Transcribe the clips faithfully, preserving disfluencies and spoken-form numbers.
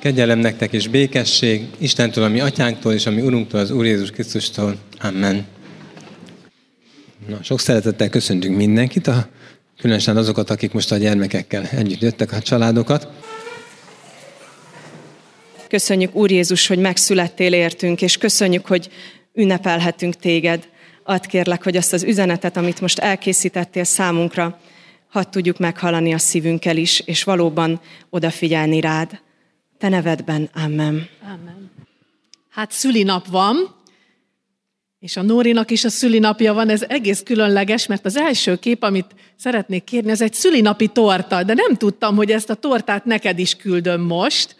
Kegyelem nektek és békesség Istentől, a mi atyánktól és a mi Urunktól, az Úr Jézus Krisztustól. Amen. Na, sok szeretettel köszöntünk mindenkit, a, különösen azokat, akik most a gyermekekkel együtt jöttek, a családokat. Köszönjük, Úr Jézus, hogy megszülettél értünk, és köszönjük, hogy ünnepelhetünk téged. Add kérlek, hogy azt az üzenetet, amit most elkészítettél számunkra, hadd tudjuk meghallani a szívünkkel is, és valóban odafigyelni rád. Te nevedben, amen. Amen. Hát szülinap van, és a Nórinak is a szülinapja van, ez egész különleges, mert az első kép, amit szeretnék kérni, az egy szülinapi torta, de nem tudtam, hogy ezt a tortát neked is küldöm most,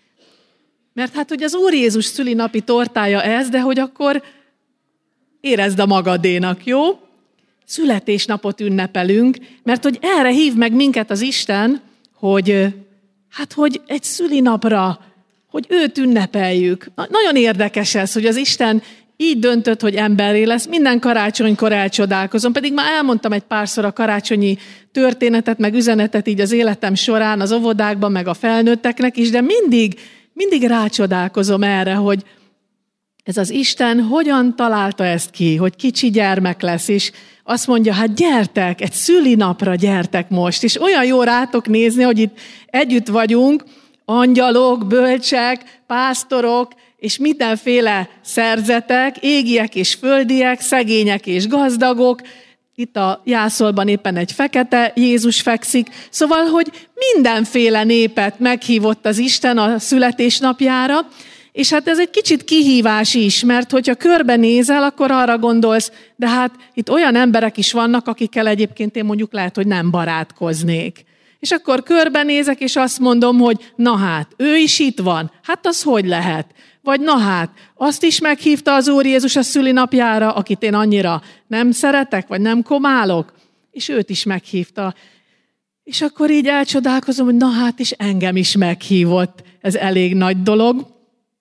mert hát, hogy az Úr Jézus szülinapi tortája ez, de hogy akkor érezd a magadénak, jó? Születésnapot ünnepelünk, mert hogy erre hív meg minket az Isten, hogy hát, hogy egy szülinapra, hogy őt ünnepeljük. Na, nagyon érdekes ez, hogy az Isten így döntött, hogy emberré lesz. Minden karácsonykor elcsodálkozom, pedig már elmondtam egy párszor a karácsonyi történetet, meg üzenetet így az életem során, az óvodákban, meg a felnőtteknek is, de mindig, mindig rácsodálkozom erre, hogy ez az Isten hogyan találta ezt ki, hogy kicsi gyermek lesz, és azt mondja, hát gyertek, egy szülinapra gyertek most, és olyan jó rátok nézni, hogy itt együtt vagyunk, angyalok, bölcsek, pásztorok, és mindenféle szerzetek, égiek és földiek, szegények és gazdagok. Itt a jászolban éppen egy fekete Jézus fekszik. Szóval, hogy mindenféle népet meghívott az Isten a születésnapjára, és hát ez egy kicsit kihívás is, mert hogyha körbenézel, akkor arra gondolsz, de hát itt olyan emberek is vannak, akikkel egyébként én mondjuk lehet, hogy nem barátkoznék. És akkor körbenézek, és azt mondom, hogy na hát, ő is itt van, hát az hogy lehet? Vagy na hát, azt is meghívta az Úr Jézus a szülinapjára, akit én annyira nem szeretek, vagy nem komálok, és őt is meghívta. És akkor így elcsodálkozom, hogy na hát, és engem is meghívott. Ez elég nagy dolog.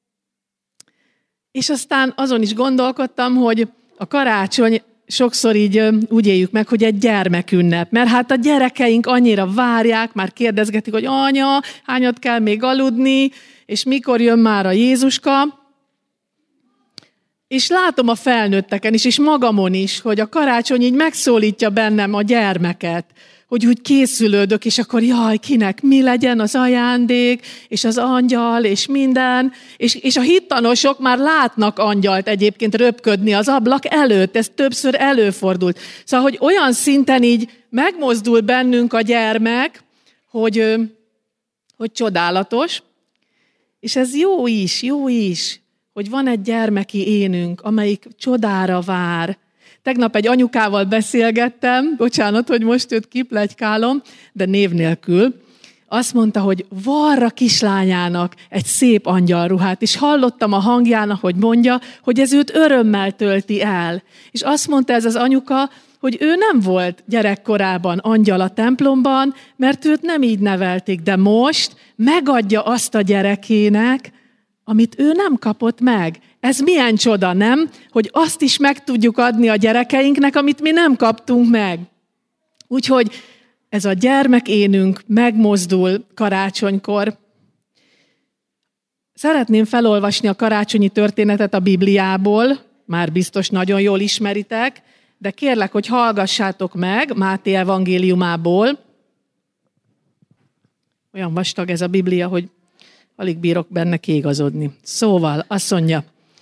És aztán azon is gondolkodtam, hogy a karácsony sokszor így úgy éljük meg, hogy egy gyermekünnep. Mert hát a gyerekeink annyira várják, már kérdezgetik, hogy anya, hányat kell még aludni, és mikor jön már a Jézuska. És látom a felnőtteken is, és magamon is, hogy a karácsony így megszólítja bennem a gyermeket, hogy úgy készülődök, és akkor jaj, kinek mi legyen az ajándék, és az angyal, és minden. És, és a hittanosok már látnak angyalt egyébként röpködni az ablak előtt, ez többször előfordult. Szóval, hogy olyan szinten így megmozdul bennünk a gyermek, hogy, hogy csodálatos. És ez jó is, jó is, hogy van egy gyermeki énünk, amelyik csodára vár. Tegnap egy anyukával beszélgettem, bocsánat, hogy most őt kipletykálom, de név nélkül. Azt mondta, hogy varra kislányának egy szép angyalruhát, és hallottam a hangjának, hogy mondja, hogy ez őt örömmel tölti el. És azt mondta ez az anyuka, hogy ő nem volt gyerekkorában angyal a templomban, mert őt nem így nevelték, de most megadja azt a gyerekének, amit ő nem kapott meg. Ez milyen csoda, nem? Hogy azt is meg tudjuk adni a gyerekeinknek, amit mi nem kaptunk meg. Úgyhogy ez a gyermekénünk megmozdul karácsonykor. Szeretném felolvasni a karácsonyi történetet a Bibliából, már biztos nagyon jól ismeritek, de kérlek, hogy hallgassátok meg Máté evangéliumából. Olyan vastag ez a Biblia, hogy alig bírok benne kiigazodni. Szóval azt mondja,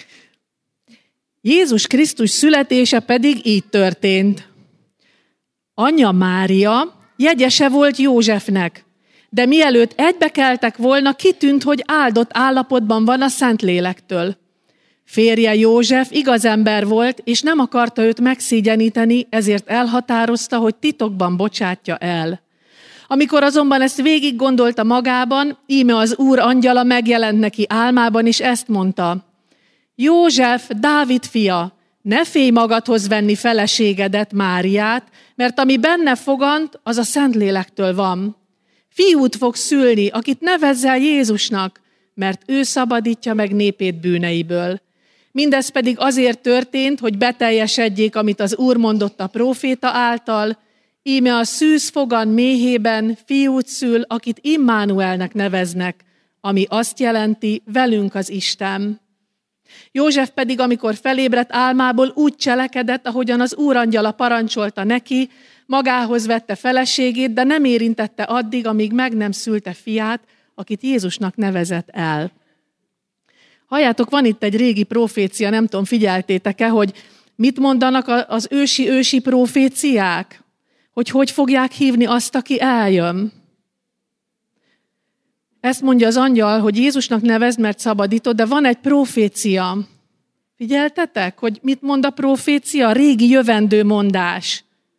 Jézus Krisztus születése pedig így történt. Anyja Mária jegyese volt Józsefnek, de mielőtt egybekeltek volna, kitűnt, hogy áldott állapotban van a Szentlélektől. Férje József igaz ember volt, és nem akarta őt megszégyeníteni, ezért elhatározta, hogy titokban bocsátja el. Amikor azonban ezt végig gondolta magában, íme az Úr angyala megjelent neki álmában, és ezt mondta, József, Dávid fia, ne félj magadhoz venni feleségedet, Máriát, mert ami benne fogant, az a Szentlélektől van. Fiút fog szülni, akit nevezzel Jézusnak, mert ő szabadítja meg népét bűneiből. Mindez pedig azért történt, hogy beteljesedjék, amit az Úr mondott a próféta által, íme a szűz fogan méhében fiút szül, akit Immánuelnek neveznek, ami azt jelenti, velünk az Isten. József pedig, amikor felébredt álmából, úgy cselekedett, ahogyan az úrangyala parancsolta neki, magához vette feleségét, de nem érintette addig, amíg meg nem szülte fiát, akit Jézusnak nevezett el. Halljátok, van itt egy régi profécia, nem tudom, figyeltétek-e, hogy mit mondanak az ősi-ősi proféciák? Hogy hogy fogják hívni azt, aki eljön? Ezt mondja az angyal, hogy Jézusnak nevezd, mert szabadított, de van egy profécia. Figyeltetek, hogy mit mond a profécia? A régi jövendő mondás.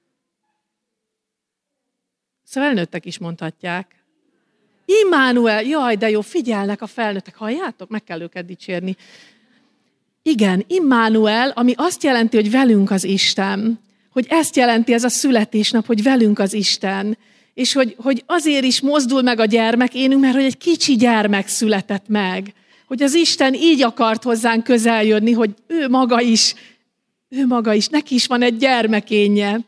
Szóval felnőttek is mondhatják. Immanuel, jaj, de jó, figyelnek a felnőttek. Halljátok? Meg kell őket dicsérni. Igen, Immanuel, ami azt jelenti, hogy velünk az Isten. Hogy ezt jelenti ez a születésnap, hogy velünk az Isten. És hogy, hogy azért is mozdul meg a gyermekénünk, mert hogy egy kicsi gyermek született meg. Hogy az Isten így akart hozzánk közel jönni, hogy ő maga is, ő maga is, neki is van egy gyermekénje.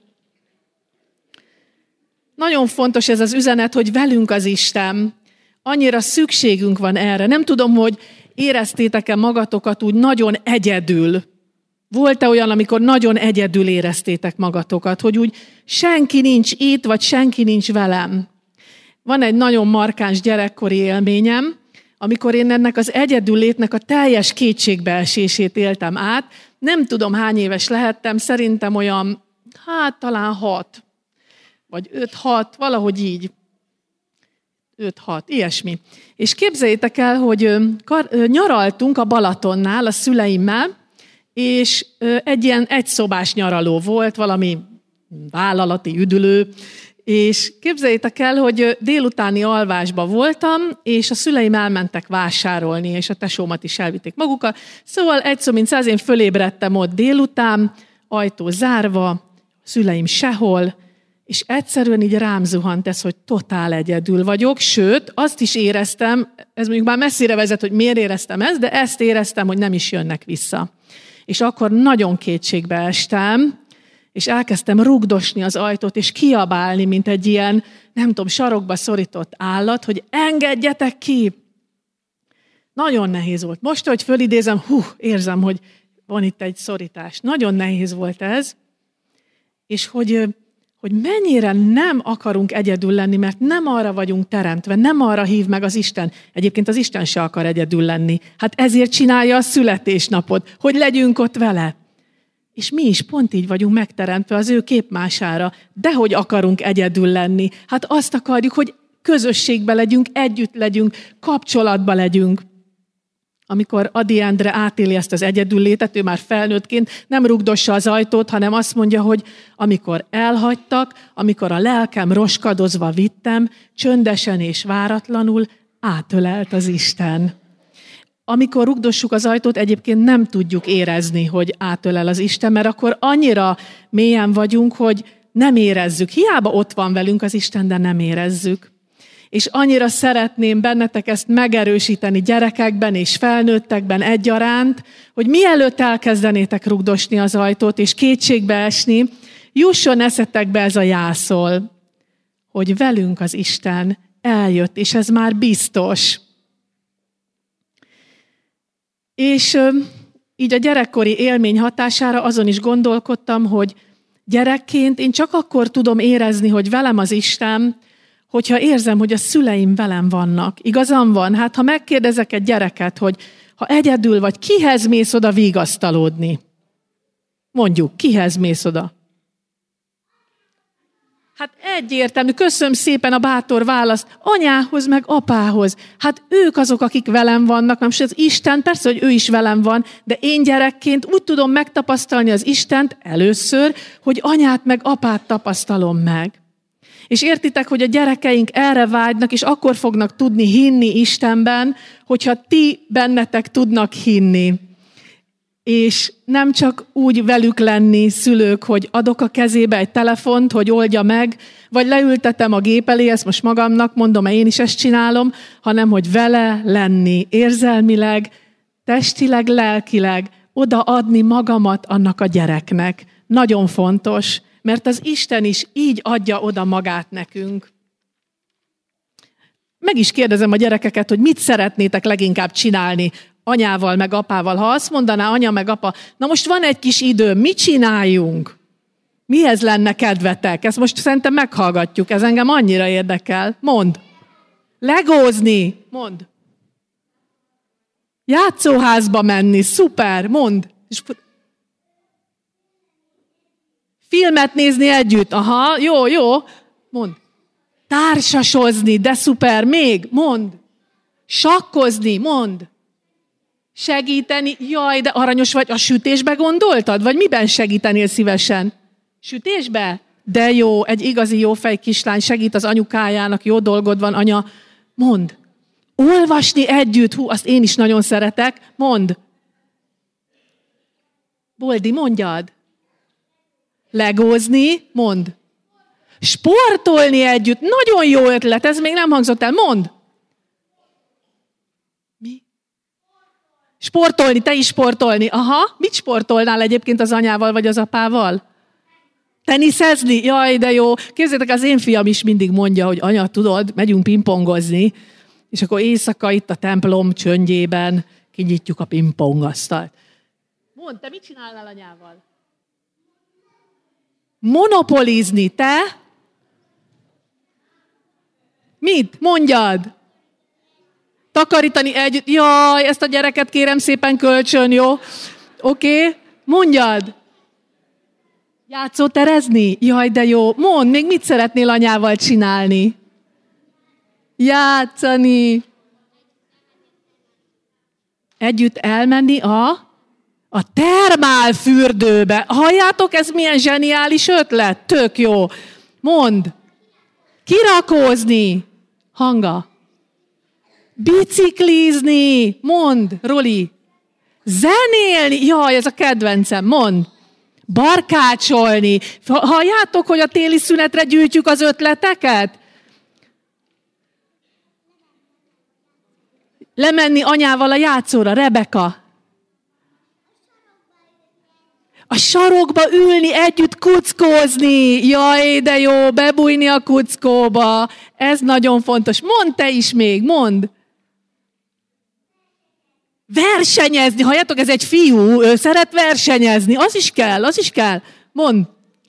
Nagyon fontos ez az üzenet, hogy velünk az Isten. Annyira szükségünk van erre. Nem tudom, hogy éreztétek-e magatokat úgy nagyon egyedül. Volt-e olyan, amikor nagyon egyedül éreztétek magatokat, hogy úgy senki nincs itt, vagy senki nincs velem? Van egy nagyon markáns gyerekkori élményem, amikor én ennek az egyedül létnek a teljes kétségbeesését éltem át. Nem tudom, hány éves lehettem, szerintem olyan, hát talán hat, vagy öt-hat, valahogy így. öt-hat, ilyesmi. És képzeljétek el, hogy nyaraltunk a Balatonnál a szüleimmel, és egy ilyen egyszobás nyaraló volt, valami vállalati üdülő, és képzeljétek el, hogy délutáni alvásba voltam, és a szüleim elmentek vásárolni, és a tesómat is elvitték magukkal. Szóval egy szó mint száz, én fölébredtem ott délután, ajtó zárva, szüleim sehol, és egyszerűen így rám zuhant ez, hogy totál egyedül vagyok, sőt, azt is éreztem, ez mondjuk már messzire vezet, hogy miért éreztem ezt, de ezt éreztem, hogy nem is jönnek vissza. És akkor nagyon kétségbe estem, és elkezdtem rugdosni az ajtót, és kiabálni, mint egy ilyen, nem tudom, sarokba szorított állat, hogy engedjetek ki! Nagyon nehéz volt. Most, hogy fölidézem, hú, érzem, hogy van itt egy szorítás. Nagyon nehéz volt ez, és hogy, hogy mennyire nem akarunk egyedül lenni, mert nem arra vagyunk teremtve, nem arra hív meg az Isten. Egyébként az Isten se akar egyedül lenni. Hát ezért csinálja a születésnapot, hogy legyünk ott vele. És mi is pont így vagyunk megteremtve az ő képmására. Dehogy akarunk egyedül lenni. Hát azt akarjuk, hogy közösségbe legyünk, együtt legyünk, kapcsolatba legyünk. Amikor Adi Endre átéli ezt az egyedüllétet, ő már felnőttként nem rugdossa az ajtót, hanem azt mondja, hogy amikor elhagytak, amikor a lelkem roskadozva vittem, csöndesen és váratlanul átölelt az Isten. Amikor rugdossuk az ajtót, egyébként nem tudjuk érezni, hogy átölel az Isten, mert akkor annyira mélyen vagyunk, hogy nem érezzük. Hiába ott van velünk az Isten, de nem érezzük. És annyira szeretném bennetek ezt megerősíteni gyerekekben és felnőttekben egyaránt, hogy mielőtt elkezdenétek rugdosni az ajtót és kétségbe esni, jusson eszetekbe ez a jászol, hogy velünk az Isten eljött, és ez már biztos. És így a gyerekkori élmény hatására azon is gondolkodtam, hogy gyerekként én csak akkor tudom érezni, hogy velem az Isten, hogyha érzem, hogy a szüleim velem vannak. Igazam van? Hát ha megkérdezek egy gyereket, hogy ha egyedül vagy, kihez mész oda vigasztalódni? Mondjuk, kihez mész oda? Hát egyértelmű, köszönöm szépen a bátor választ, anyához meg apához. Hát ők azok, akik velem vannak, nem, és az Isten, persze, hogy ő is velem van, de én gyerekként úgy tudom megtapasztalni az Istent először, hogy anyát meg apát tapasztalom meg. És értitek, hogy a gyerekeink erre vágynak, és akkor fognak tudni hinni Istenben, hogyha ti bennetek tudnak hinni. És nem csak úgy velük lenni szülők, hogy adok a kezébe egy telefont, hogy oldja meg, vagy leültetem a gép elé, ezt most magamnak mondom, mert én is ezt csinálom, hanem hogy vele lenni érzelmileg, testileg, lelkileg, odaadni magamat annak a gyereknek. Nagyon fontos, mert az Isten is így adja oda magát nekünk. meg is kérdezem a gyerekeket, hogy mit szeretnétek leginkább csinálni anyával meg apával. Ha azt mondaná anya meg apa, na most van egy kis idő, mit csináljunk? Mihez lenne kedvetek? Ezt most szerintem meghallgatjuk, ez engem annyira érdekel. Mondd. Legózni. Mondd. Játszóházba menni. Szuper. Mondd. Filmet nézni együtt. Aha, jó, jó. Mondd. Társasozni, de szuper. Még. Mondd. Sakkozni. Mondd. Segíteni. Jaj, de aranyos vagy. A sütésbe gondoltad? Vagy miben segítenél szívesen? Sütésbe? De jó, egy igazi jófej kislány segít az anyukájának, jó dolgod van, anya. Mondd. Olvasni együtt, hú, azt én is nagyon szeretek. Mondd. Boldi, mondjad. Legózni, mondd. Sportolni együtt, nagyon jó ötlet, ez még nem hangzott el, mondd. Mi? Sportolni, te is sportolni. Aha, mit sportolnál egyébként az anyával vagy az apával? Teniszezni? Jaj, de jó. Képzeljétek, az én fiam is mindig mondja, hogy anya, tudod, megyünk pingpongozni, és akkor éjszaka itt a templom csöndjében kinyitjuk a pingpongasztalt. Mondd, te mit csinálnál anyával? Monopolizni, te? Mit? Mondjad! Takarítani együtt. Jaj, ezt a gyereket kérem szépen kölcsön, jó? Oké? Okay. Mondjad! Játszóterezni? Jaj, de jó. Mondd, még mit szeretnél anyával csinálni? Játszani. Együtt elmenni a, a termálfürdőbe. Halljátok, ez milyen zseniális ötlet? Tök jó. Mondd. Kirakózni. Hanga. Biciklizni. Mondd, Roli. Zenélni. Jaj, ez a kedvencem. Mondd. Barkácsolni. Halljátok, hogy a téli szünetre gyűjtjük az ötleteket? Lemenni anyával a játszóra, Rebeka. A sarokba ülni, együtt kuckózni. Jaj, de jó, bebújni a kuckóba. Ez nagyon fontos. Mondd te is még, mondd. Versenyezni, halljátok, ez egy fiú, ő szeret versenyezni, az is kell, az is kell. Mondd.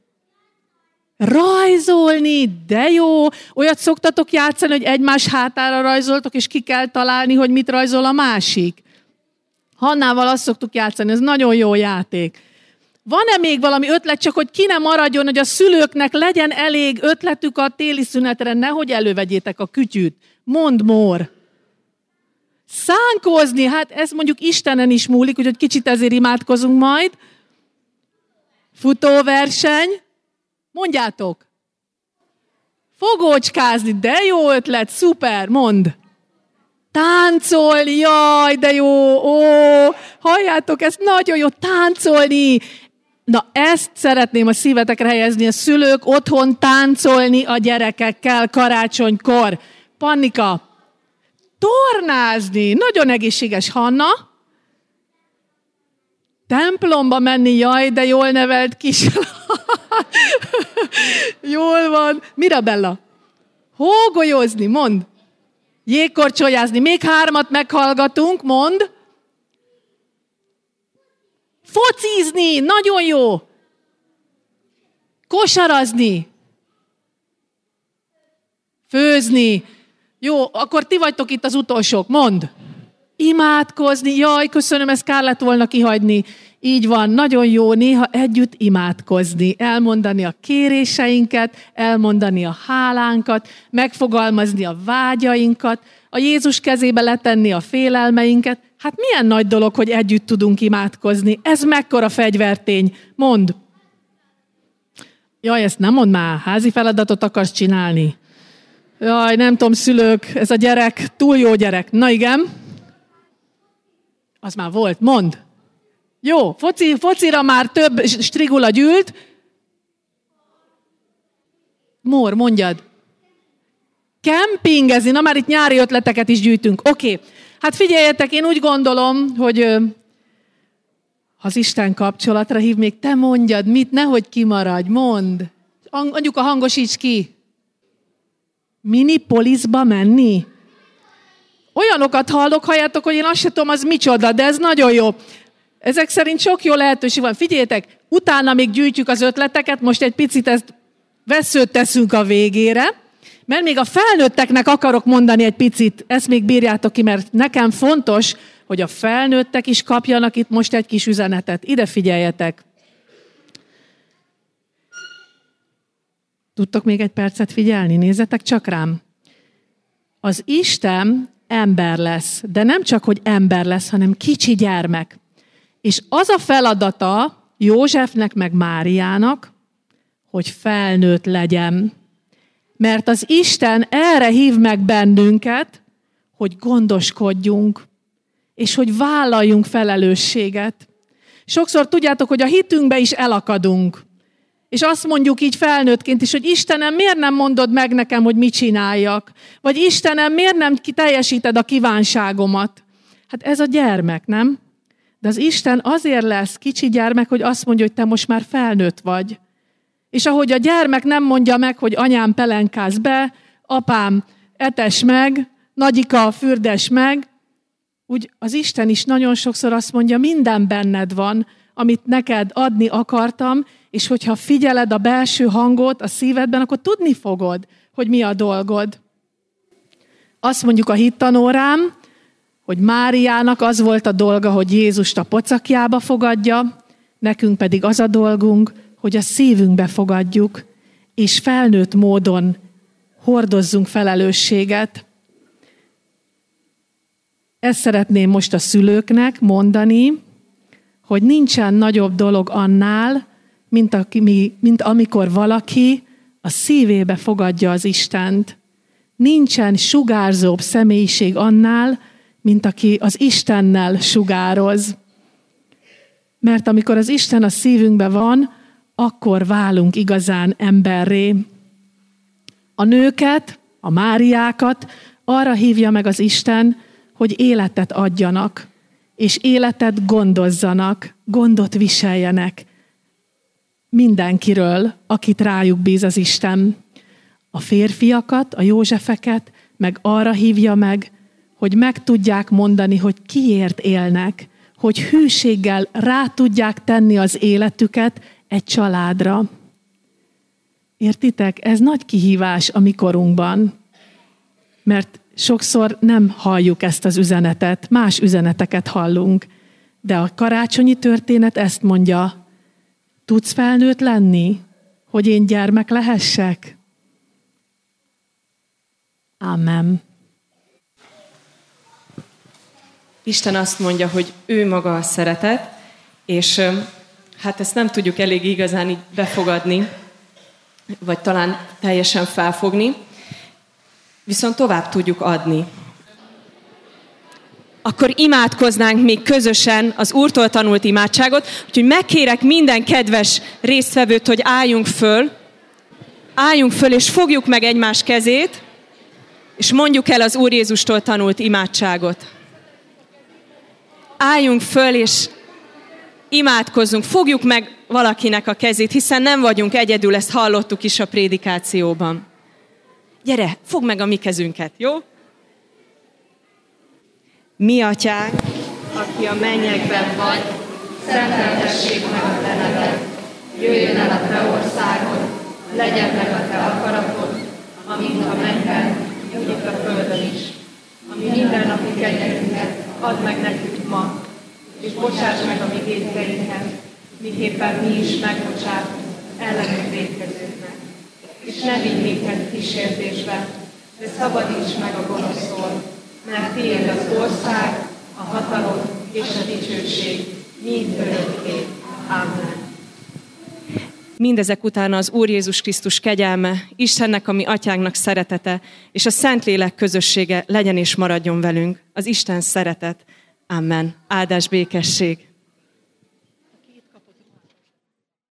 Rajzolni, de jó. Olyat szoktatok játszani, hogy egymás hátára rajzoltok, és ki kell találni, hogy mit rajzol a másik. Hannával azt szoktuk játszani, ez nagyon jó játék. Van-e még valami ötlet, csak hogy ki ne maradjon, hogy a szülőknek legyen elég ötletük a téli szünetre, nehogy elővegyétek a kütyűt. Mondd, Mór. Szánkozni, hát ez mondjuk Istenen is múlik, úgyhogy kicsit ezért imádkozunk majd. Futóverseny. Mondjátok. Fogócskázni, de jó ötlet, szuper, mondd. Táncolni, jaj, de jó, ó, halljátok, ez nagyon jó, táncolni. Na, ezt szeretném a szívetekre helyezni, a szülők otthon táncolni a gyerekekkel karácsonykor. Pannika. Tornázni, nagyon egészséges. Hanna. Templomba menni, jaj, de jól nevelt kis. Jól van. Mirabella. Hógolyozni, mondd. Jégkorcsolyázni, még hármat meghallgatunk, mondd. Focizni, nagyon jó. Kosarazni. Főzni. Jó, akkor ti vagytok itt az utolsók, mondd. Imádkozni, jaj, köszönöm, ezt kár lett volna kihagyni. Így van, nagyon jó néha együtt imádkozni, elmondani a kéréseinket, elmondani a hálánkat, megfogalmazni a vágyainkat, a Jézus kezébe letenni a félelmeinket. Hát milyen nagy dolog, hogy együtt tudunk imádkozni. Ez mekkora fegyvertény. Mondd. Jaj, ezt nem mondd már, házi feladatot akarsz csinálni. Jaj, nem tudom, szülők, ez a gyerek, túl jó gyerek. Na igen. Az már volt, mondd. Jó, foci, focira már több strigula gyűlt. Mór, mondjad. Kempingezni, na már itt nyári ötleteket is gyűjtünk. Oké, okay. Hát figyeljetek, én úgy gondolom, hogy ha az Isten kapcsolatra hív, még te mondjad, mit, nehogy kimaradj, mondd. Anyuka, hangosíts ki. Minipolisba menni? olyanokat hallok, halljátok, hogy én azt sem tudom, az micsoda, de ez nagyon jó. Ezek szerint sok jó lehetőség van. Figyeljetek, utána még gyűjtjük az ötleteket, most egy picit ezt veszőt teszünk a végére, mert még a felnőtteknek akarok mondani egy picit, ezt még bírjátok ki, mert nekem fontos, hogy a felnőttek is kapjanak itt most egy kis üzenetet. Ide figyeljetek! Tudtok még egy percet figyelni? Nézzetek csak rám! Az Isten ember lesz, de nem csak, hogy ember lesz, hanem kicsi gyermek. És az a feladata Józsefnek meg Máriának, hogy felnőtt legyen. Mert az Isten erre hív meg bennünket, hogy gondoskodjunk, és hogy vállaljunk felelősséget. Sokszor tudjátok, hogy a hitünkbe is elakadunk. És azt mondjuk így felnőttként is, hogy Istenem, miért nem mondod meg nekem, hogy mit csináljak? Vagy Istenem, miért nem teljesíted a kívánságomat? Hát ez a gyermek, nem? De az Isten azért lesz kicsi gyermek, hogy azt mondja, hogy te most már felnőtt vagy. És ahogy a gyermek nem mondja meg, hogy anyám pelenkáz be, apám etes meg, nagyika fürdes meg, úgy az Isten is nagyon sokszor azt mondja, minden benned van, amit neked adni akartam, és hogyha figyeled a belső hangot a szívedben, akkor tudni fogod, hogy mi a dolgod. Azt mondjuk a hittanórám, hogy Máriának az volt a dolga, hogy Jézust a pocakjába fogadja, nekünk pedig az a dolgunk, hogy a szívünkbe fogadjuk, és felnőtt módon hordozzunk felelősséget. Ezt szeretném most a szülőknek mondani, hogy nincsen nagyobb dolog annál, mint, a, mint amikor valaki a szívébe fogadja az Istent. Nincsen sugárzóbb személyiség annál, mint aki az Istennel sugároz. Mert amikor az Isten a szívünkben van, akkor válunk igazán emberré. A nőket, a Máriákat arra hívja meg az Isten, hogy életet adjanak, és életet gondozzanak, gondot viseljenek mindenkiről, akit rájuk bíz az Isten. A férfiakat, a Józsefeket meg arra hívja meg, hogy meg tudják mondani, hogy kiért élnek, hogy hűséggel rá tudják tenni az életüket egy családra. Értitek? Ez nagy kihívás a mi korunkban, mert sokszor nem halljuk ezt az üzenetet, más üzeneteket hallunk, de a karácsonyi történet ezt mondja, tudsz felnőtt lenni, hogy én gyermek lehessek? Amen. Isten azt mondja, hogy ő maga a szeretet, és hát ezt nem tudjuk elég igazán így befogadni, vagy talán teljesen felfogni, viszont tovább tudjuk adni. Akkor imádkoznánk még közösen az Úrtól tanult imádságot, úgyhogy megkérek minden kedves résztvevőt, hogy álljunk föl, álljunk föl, és fogjuk meg egymás kezét, és mondjuk el az Úr Jézustól tanult imádságot. Álljunk föl, és imádkozzunk, fogjuk meg valakinek a kezét, hiszen nem vagyunk egyedül, ezt hallottuk is a prédikációban. Gyere, fogd meg a mi kezünket, jó? Mi atyánk, aki a mennyekben vagy, szenteltessék meg a te neved, jöjjön el a te országod, legyen meg a te akaratod, amint a mennyben, úgy itt a földön is. Ami mindennapi kenyerünket add meg nekünk ma, és bocsáss meg a mi vétkeinket, miképpen mi is megbocsátunk ellenünk vétkezőknek. És ne vigy minket kísértésbe, de szabadíts meg a gonosztól, mert tiéd az ország, a hatalom és a dicsőség mind örökké. Amen. Mindezek után az Úr Jézus Krisztus kegyelme, Istennek, a mi atyánknak szeretete, és a Szentlélek közössége legyen és maradjon velünk. Az Isten szeretet. Amen. Áldás, békesség.